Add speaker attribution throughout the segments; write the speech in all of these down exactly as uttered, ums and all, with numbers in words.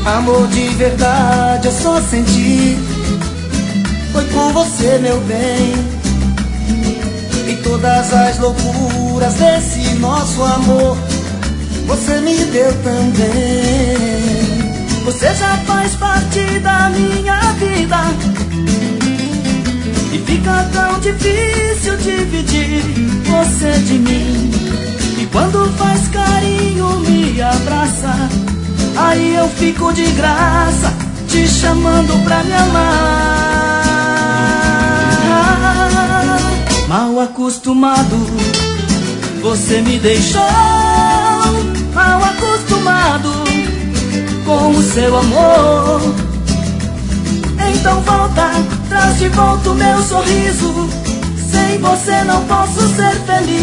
Speaker 1: Amor de verdade eu só senti foi com você, meu bem. E todas as loucuras desse nosso amor você me deu também. Você já faz parte da minha vida e fica tão difícil dividir você de mim. E quando faz carinho, me abraça, aí eu fico de graça te chamando pra me amar. Mal acostumado, você me deixou. Mal acostumado com o seu amor. Então volta, traz de volta o meu sorriso. Sem você não posso ser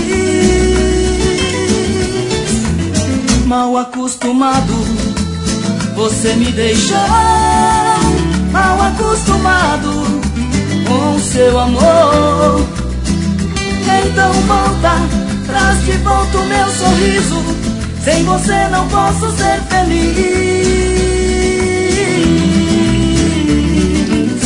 Speaker 1: feliz. Mal acostumado, você me deixou. Mal acostumado com o seu amor. Então volta, traz de volta o meu sorriso. Sem você não posso ser feliz.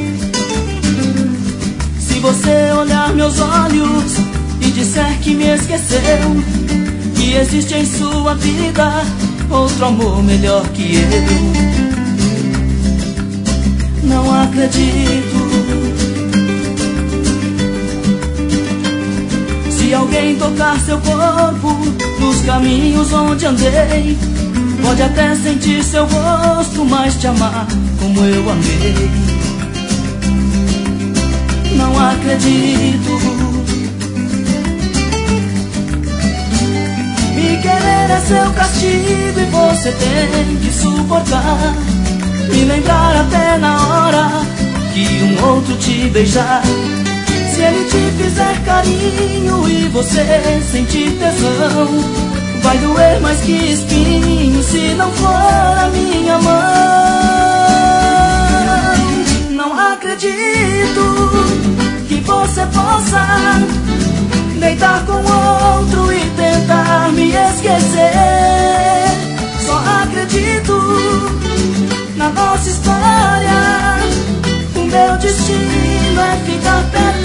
Speaker 1: Se você olhar meus olhos e disser que me esqueceu, que existe em sua vida outro amor melhor que eu, não acredito. Se alguém tocar seu corpo nos caminhos onde andei, pode até sentir seu gosto, mas te amar como eu amei, não acredito. Me querer é seu castigo e você tem que suportar. Me lembrar até na hora que um outro te beijar. Se ele te fizer carinho e você sentir tesão, vai doer mais que espinho se não for a minha mão. Não acredito que você possa deitar com outro e tentar me esquecer. Só acredito na nossa história. O meu destino é ficar perto